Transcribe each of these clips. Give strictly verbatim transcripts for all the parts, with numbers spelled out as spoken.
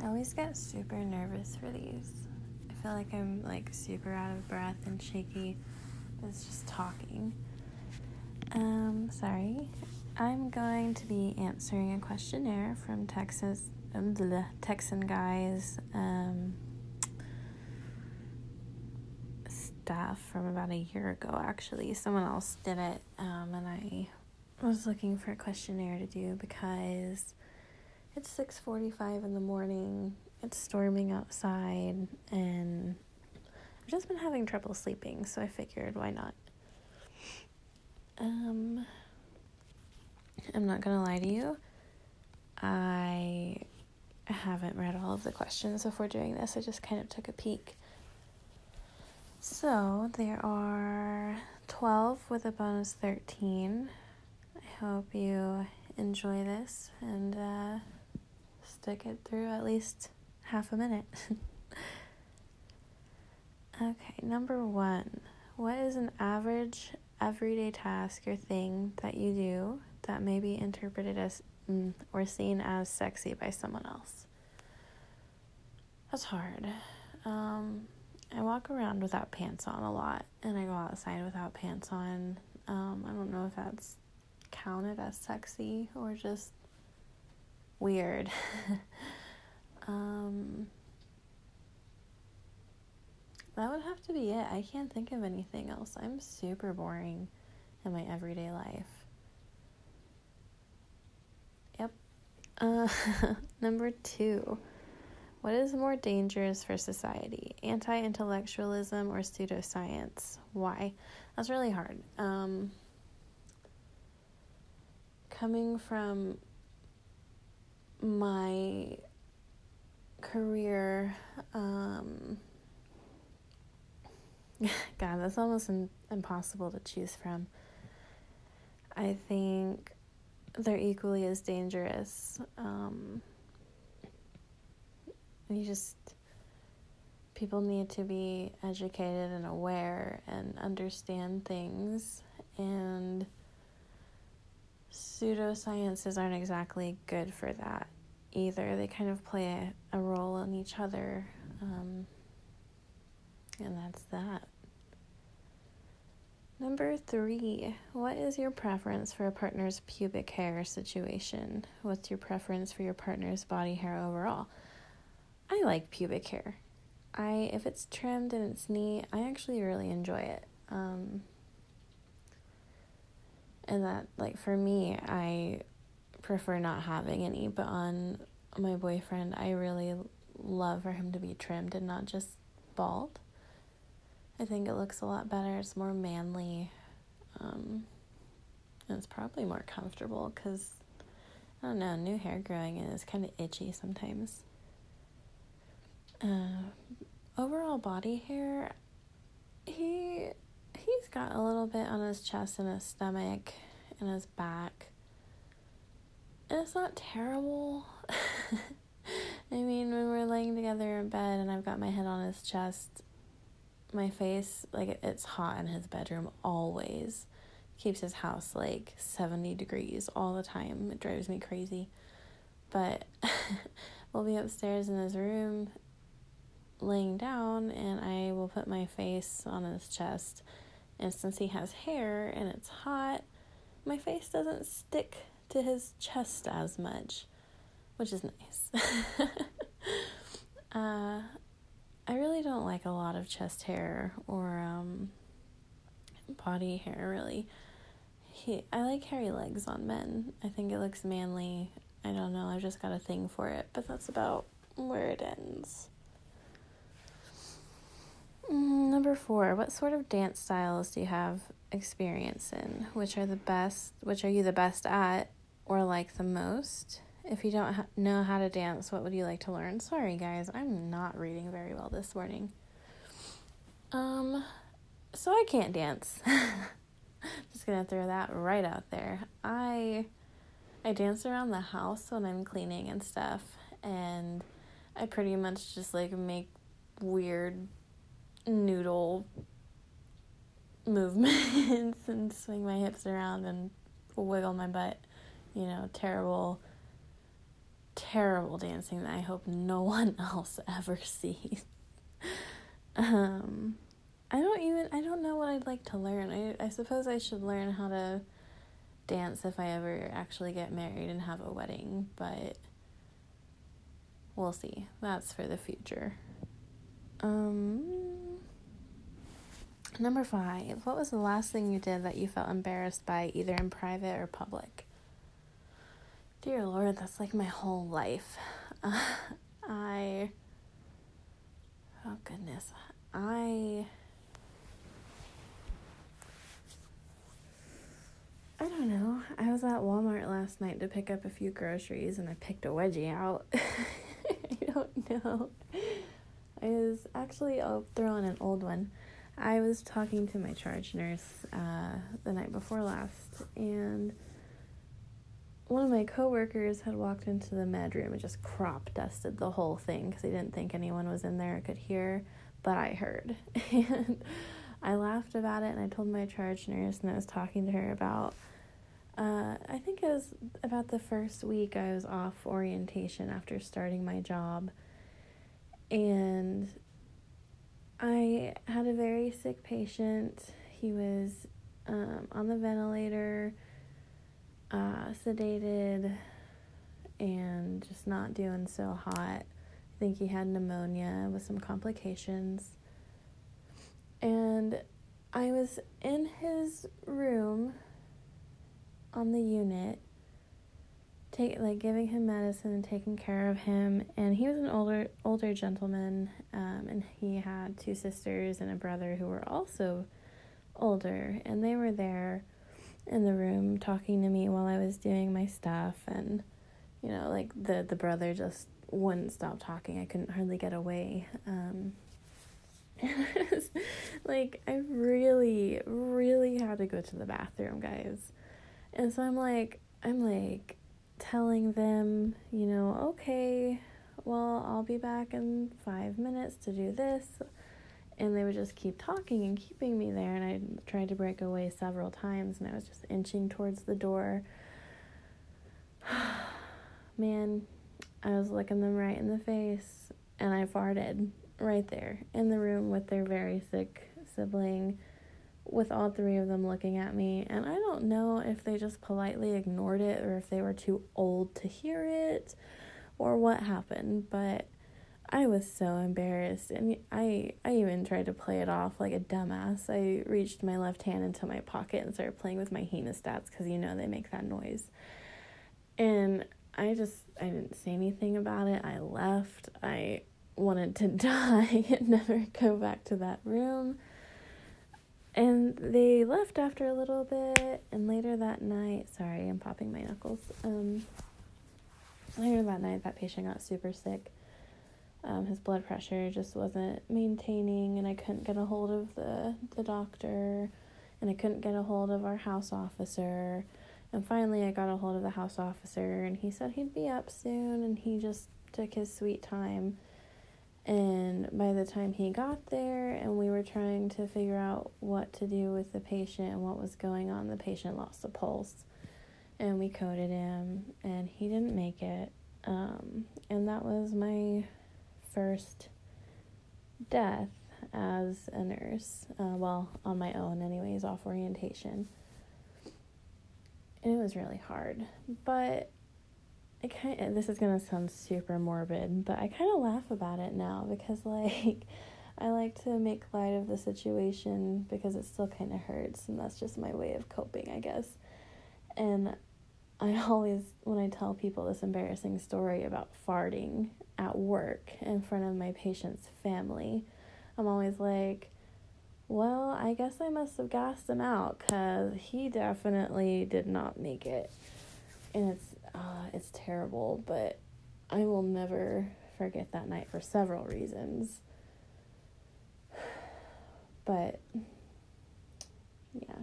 I always get super nervous for these. I feel like I'm like super out of breath and shaky. It's just talking. Um, sorry. I'm going to be answering a questionnaire from Texas, um, the Texan Guys um, staff from about a year ago, actually. Someone else did it, um, and I was looking for a questionnaire to do because it's six forty-five in the morning, it's storming outside, and I've just been having trouble sleeping, so I figured, why not? Um, I'm not gonna lie to you, I haven't read all of the questions before doing this. I just kind of took a peek. So, there are twelve with a bonus thirteen. I hope you enjoy this and, uh, stick it through at least half a minute. Okay, number one. What is an average everyday task or thing that you do that may be interpreted as mm, or seen as sexy by someone else? That's hard. Um, I walk around without pants on a lot, and I go outside without pants on. Um, I don't know if that's counted as sexy or just weird. um, that would have to be it. I can't think of anything else. I'm super boring in my everyday life. Yep. Uh, number two. What is more dangerous for society? Anti-intellectualism or pseudoscience? Why? That's really hard. Um, coming from my career, um, God, that's almost in, impossible to choose from. I think they're equally as dangerous. Um, you just, people need to be educated and aware and understand things, and pseudosciences aren't exactly good for that either. They kind of play a, a role in each other, um, and that's that. Number three, what is your preference for a partner's pubic hair situation? What's your preference for your partner's body hair overall? I like pubic hair. I, if it's trimmed and it's neat, I actually really enjoy it. Um, and that, like, for me, I prefer not having any, but on my boyfriend, I really love for him to be trimmed and not just bald. I think it looks a lot better. It's more manly. Um, and it's probably more comfortable because, I don't know, new hair growing in is kind of itchy sometimes. Uh, overall body hair, he, he's got a little bit on his chest and his stomach and his back. And it's not terrible. I mean, when we're laying together in bed and I've got my head on his chest, my face, like, it's hot in his bedroom always. Keeps his house, like, seventy degrees all the time. It drives me crazy. But we'll be upstairs in his room laying down, and I will put my face on his chest. And since he has hair and it's hot, my face doesn't stick to his chest as much, which is nice. uh... I really don't like a lot of chest hair or um, body hair, really. He, I like hairy legs on men. I think it looks manly. I don't know, I've just got a thing for it, but that's about where it ends. Mm, number four, what sort of dance styles do you have experience in? Which are the best, which are you the best at or like the most? If you don't ha- know how to dance, what would you like to learn? Sorry, guys, I'm not reading very well this morning. Um, so I can't dance. Just gonna throw that right out there. I, I dance around the house when I'm cleaning and stuff, and I pretty much just, like, make weird noodle movements and swing my hips around and wiggle my butt. You know, terrible terrible dancing that I hope no one else ever sees. um, I don't even, I don't know what I'd like to learn. I, I suppose I should learn how to dance if I ever actually get married and have a wedding, but we'll see. That's for the future. Um, number five, what was the last thing you did that you felt embarrassed by, either in private or public? Dear Lord, that's like my whole life. Uh, I, oh goodness, I, I don't know. I was at Walmart last night to pick up a few groceries and I picked a wedgie out. I don't know. I was actually, I'll throw in an old one. I was talking to my charge nurse uh, the night before last, and one of my coworkers had walked into the med room and just crop dusted the whole thing because he didn't think anyone was in there or could hear, but I heard. And I laughed about it, and I told my charge nurse, and I was talking to her about, uh, I think it was about the first week I was off orientation after starting my job, and I had a very sick patient. He was um, on the ventilator, uh, sedated, and just not doing so hot. I think he had pneumonia with some complications. And I was in his room on the unit, take like giving him medicine and taking care of him, and he was an older older gentleman, um, and he had two sisters and a brother who were also older, and they were there in the room talking to me while I was doing my stuff, and you know, like the the brother just wouldn't stop talking. I couldn't hardly get away. Um, it was, like, I really, really had to go to the bathroom, guys, and so I'm like, I'm like. telling them, you know, okay, well, I'll be back in five minutes to do this, and they would just keep talking and keeping me there, and I tried to break away several times, and I was just inching towards the door. Man, I was looking them right in the face, and I farted right there in the room with their very sick sibling, with all three of them looking at me, and I don't know if they just politely ignored it or if they were too old to hear it or what happened, but I was so embarrassed, and I I even tried to play it off like a dumbass. I reached my left hand into my pocket and started playing with my hemostats because, you know, they make that noise, and I just, I didn't say anything about it. I left. I wanted to die and never go back to that room. And they left after a little bit, and later that night, sorry, I'm popping my knuckles, um, later that night, that patient got super sick. Um, his blood pressure just wasn't maintaining, and I couldn't get a hold of the, the doctor, and I couldn't get a hold of our house officer, and finally I got a hold of the house officer, and he said he'd be up soon, and he just took his sweet time. And by the time he got there and we were trying to figure out what to do with the patient and what was going on, the patient lost a pulse. And we coded him, and he didn't make it. Um, and that was my first death as a nurse. Uh, well, on my own anyways, off orientation. And it was really hard. But I kind of, this is going to sound super morbid, but I kind of laugh about it now because, like, I like to make light of the situation because it still kind of hurts, and that's just my way of coping, I guess. And I always, when I tell people this embarrassing story about farting at work in front of my patient's family, I'm always like, well, I guess I must have gassed him out because he definitely did not make it. And it's Uh, it's terrible, but I will never forget that night for several reasons. But, yeah.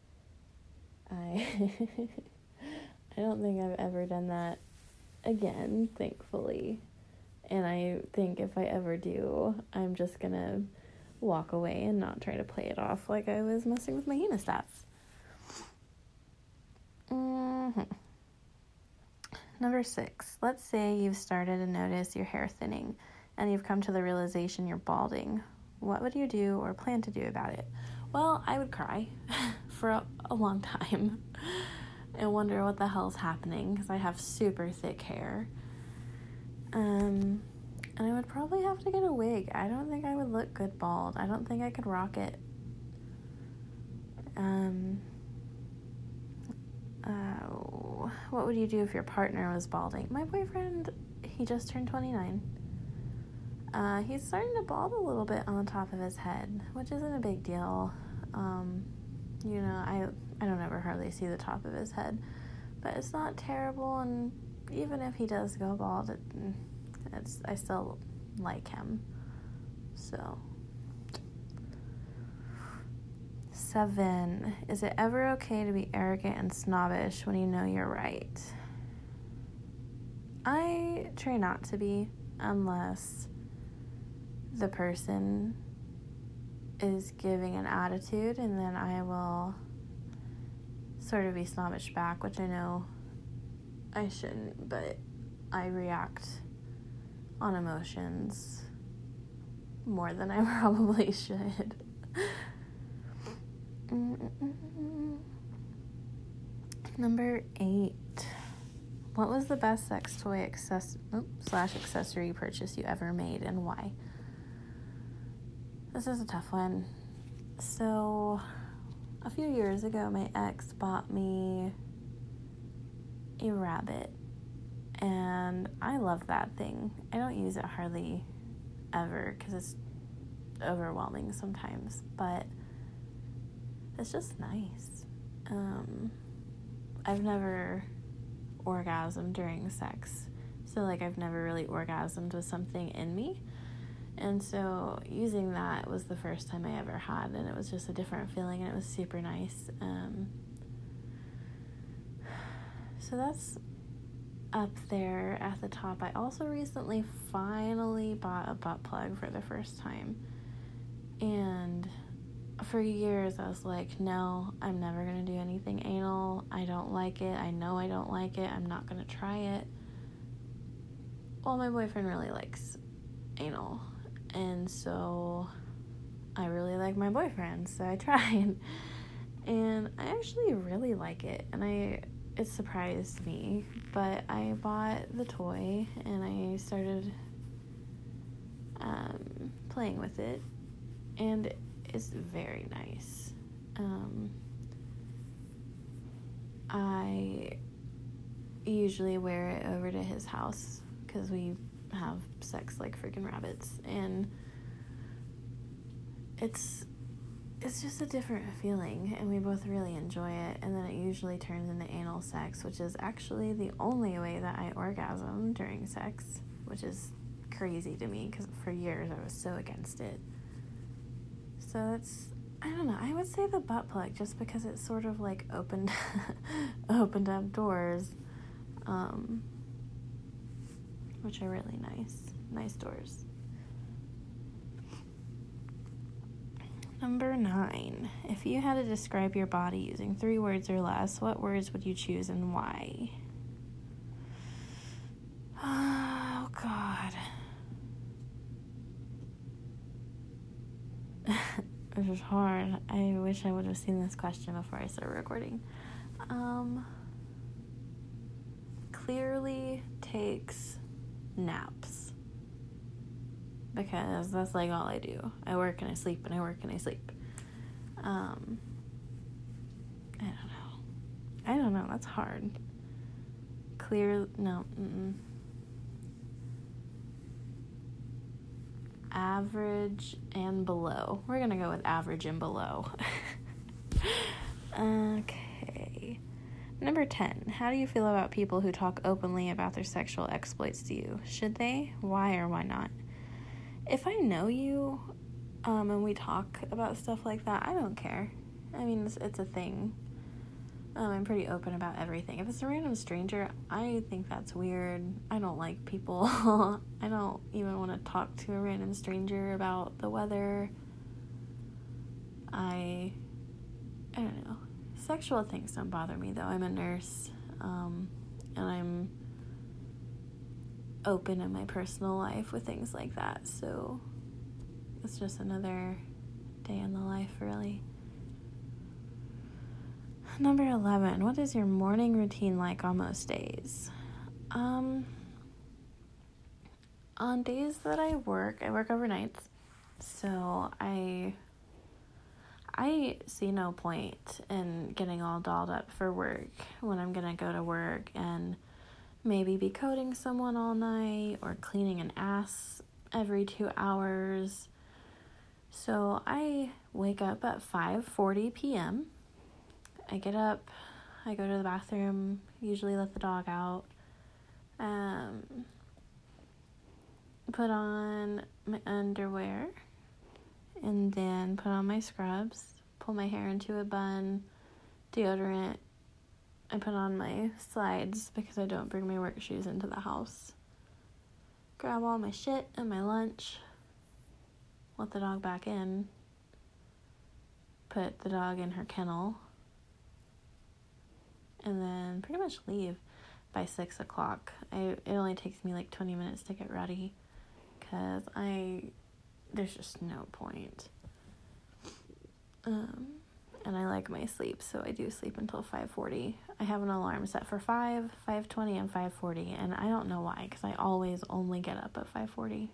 I, I don't think I've ever done that again, thankfully. And I think if I ever do, I'm just gonna walk away and not try to play it off like I was messing with my hemostats. Mm-hmm. Number six, let's say you've started to notice your hair thinning and you've come to the realization you're balding. What would you do or plan to do about it? Well, I would cry for a, a long time and wonder what the hell's happening because I have super thick hair. Um, and I would probably have to get a wig. I don't think I would look good bald. I don't think I could rock it. Um, uh, what would you do if your partner was balding? My boyfriend, he just turned twenty-nine. Uh, he's starting to bald a little bit on the top of his head, which isn't a big deal. Um, you know, I I don't ever hardly see the top of his head, but it's not terrible, and even if he does go bald, it, it's I still like him. So, seven, is it ever okay to be arrogant and snobbish when you know you're right? I try not to be, unless the person is giving an attitude, and then I will sort of be snobbish back, which I know I shouldn't, but I react on emotions more than I probably should. Number eight. What was the best sex toy access- slash accessory purchase you ever made, and why? This is a tough one. So, a few years ago, my ex bought me a rabbit, and I love that thing. I don't use it hardly ever because it's overwhelming sometimes, but it's just nice. Um, I've never orgasmed during sex, so like I've never really orgasmed with something in me. And so using that was the first time I ever had, and it was just a different feeling, and it was super nice. Um, so that's up there at the top. I also recently finally bought a butt plug for the first time. And for years I was like, no, I'm never going to do anything anal. I don't like it. I know I don't like it. I'm not going to try it. Well, my boyfriend really likes anal. And so I really like my boyfriend, so I tried. And I actually really like it, and I it surprised me. But I bought the toy, and I started um, playing with it, and it's very nice. Um, I usually wear it over to his house, because we have sex like freaking rabbits, and it's it's just a different feeling, and we both really enjoy it. And then it usually turns into anal sex, which is actually the only way that I orgasm during sex, which is crazy to me because for years I was so against it. So that's, I don't know, I would say the butt plug, just because it sort of like opened opened up doors, um which are really nice. Nice doors. Number nine. If you had to describe your body using three words or less, what words would you choose and why? Oh, God. This is hard. I wish I would have seen this question before I started recording. Um, clearly takes naps, because that's like all I do. I work and I sleep and I work and I sleep. Um, I don't know. I don't know. That's hard. Clear, no. Mm-mm. Average and below. We're gonna go with average and below. Okay. Number ten. How do you feel about people who talk openly about their sexual exploits to you? Should they? Why or why not? If I know you, um, and we talk about stuff like that, I don't care. I mean, it's, it's a thing. Um, I'm pretty open about everything. If it's a random stranger, I think that's weird. I don't like people. I don't even want to talk to a random stranger about the weather. I, I don't know. Sexual things don't bother me, though. I'm a nurse, um, and I'm open in my personal life with things like that, so it's just another day in the life, really. Number eleven, what is your morning routine like on most days? Um, on days that I work, I work overnights, so I, I see no point in getting all dolled up for work when I'm gonna go to work and maybe be coding someone all night or cleaning an ass every two hours. So I wake up at five forty p.m. I get up, I go to the bathroom, usually let the dog out, um, put on my underwear, and then put on my scrubs, pull my hair into a bun, deodorant. I put on my slides because I don't bring my work shoes into the house. Grab all my shit and my lunch, let the dog back in, put the dog in her kennel, and then pretty much leave by six o'clock. I, it only takes me like twenty minutes to get ready because I, there's just no point. Um, and I like my sleep, so I do sleep until five forty. I have an alarm set for five, five twenty, and five forty, and I don't know why, because I always only get up at five forty.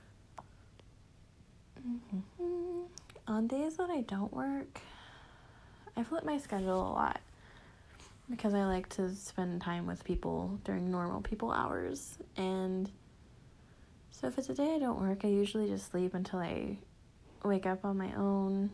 Mm-hmm. On days that I don't work, I flip my schedule a lot because I like to spend time with people during normal people hours. And so if it's a day I don't work, I usually just sleep until I wake up on my own.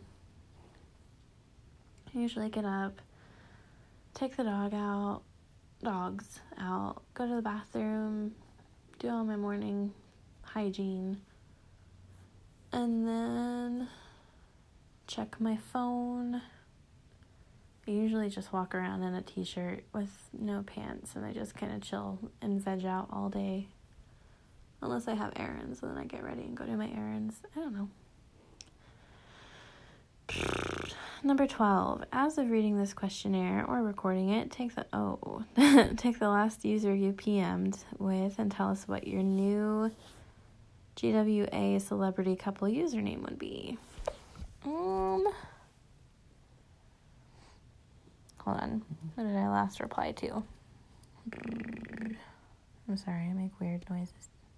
I usually get up, take the dog out, dogs out, go to the bathroom, do all my morning hygiene, and then check my phone. I usually just walk around in a t-shirt with no pants, and I just kind of chill and veg out all day. Unless I have errands, and then I get ready and go do my errands. I don't know. Number twelve. As of reading this questionnaire or recording it, take the oh, take the last user you P M'd with and tell us what your new G W A celebrity couple username would be. Um, hold on. What did I last reply to? I'm sorry, I make weird noises.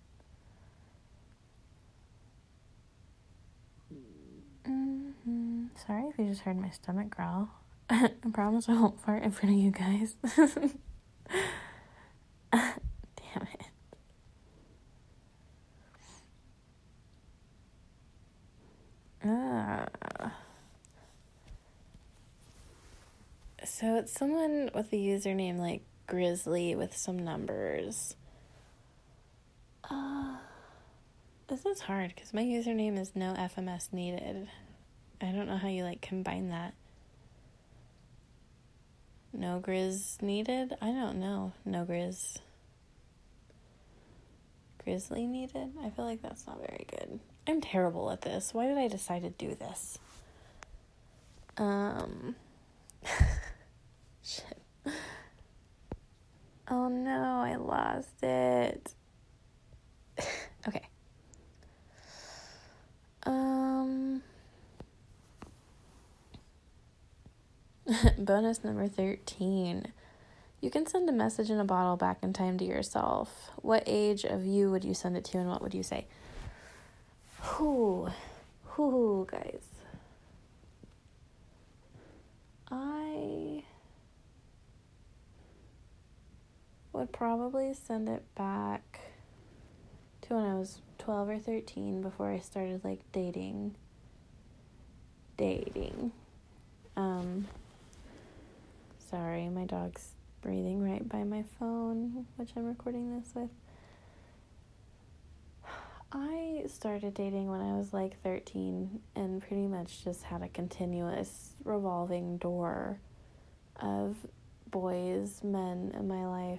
Mm-hmm. Sorry if you just heard my stomach growl. I promise I won't fart in front of you guys. Damn it. Uh, so it's someone with a username like Grizzly with some numbers. Uh, this is hard because my username is no F M S needed. I don't know how you like combine that. No Grizz needed? I don't know. No Grizz. Grizzly needed? I feel like that's not very good. I'm terrible at this. Why did I decide to do this? Um. Shit. Oh no, I lost it. Okay. Um. Bonus number thirteen. You can send a message in a bottle back in time to yourself. What age of you would you send it to, and what would you say? Whew. Whew, guys. I would probably send it back to when I was twelve or thirteen, before I started, like, dating. Dating. Um, sorry, my dog's breathing right by my phone, which I'm recording this with. I started dating when I was like thirteen and pretty much just had a continuous revolving door of boys, men in my life.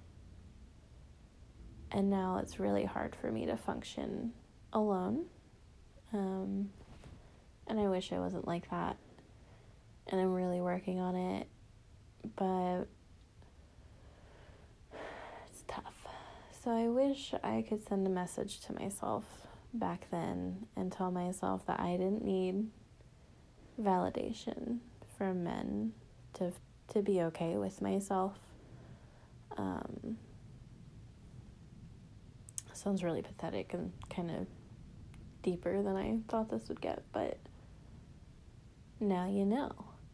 And now it's really hard for me to function alone. Um, and I wish I wasn't like that. And I'm really working on it. But it's tough. So I wish I could send a message to myself back then and tell myself that I didn't need validation from men to to be okay with myself. Um, sounds really pathetic and kind of deeper than I thought this would get, but now you know.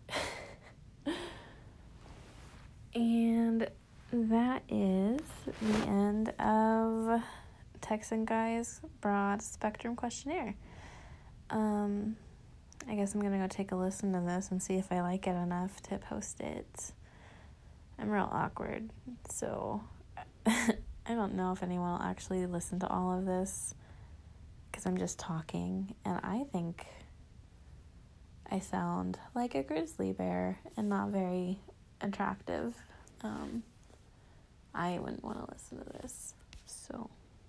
And that is the end of Texan Guy's broad spectrum questionnaire. Um, I guess I'm gonna go take a listen to this and see if I like it enough to post it. I'm real awkward, so I don't know if anyone will actually listen to all of this because I'm just talking, and I think I sound like a grizzly bear and not very attractive. Um, I wouldn't want to listen to this, so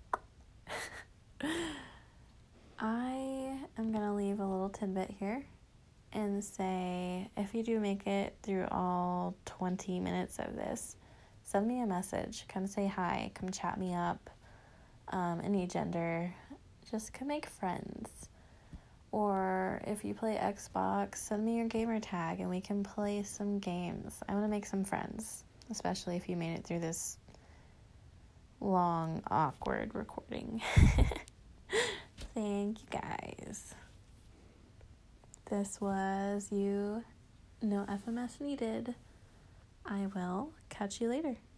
I am going to leave a little tidbit here and say, if you do make it through all twenty minutes of this, send me a message, come say hi, come chat me up, um, any gender, just come make friends. Or if you play Xbox, send me your gamer tag and we can play some games. I want to make some friends, especially if you made it through this long, awkward recording. Thank you guys. This was You No F M S Needed. I will catch you later.